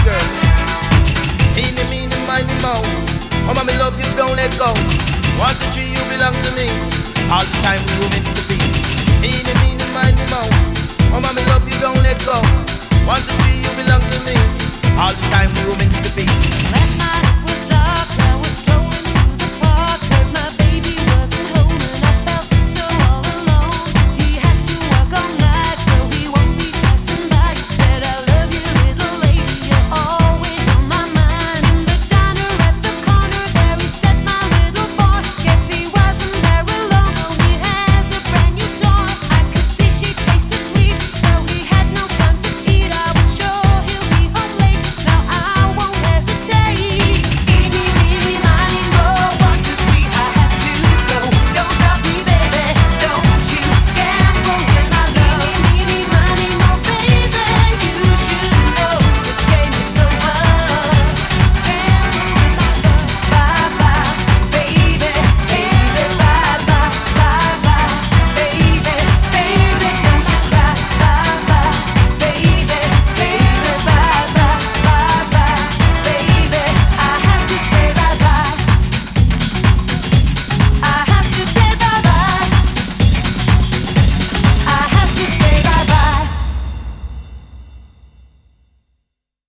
girl. Eeny, meeny, miny, moe. Oh, mommy, love you, don't let go. 1, 2, 3, you belong to me. All the time we were meant to be. Eeny, meeny, miny, moe. Oh, mommy, love you, don't let go. 1, 2, 3, you belong to me. All the time.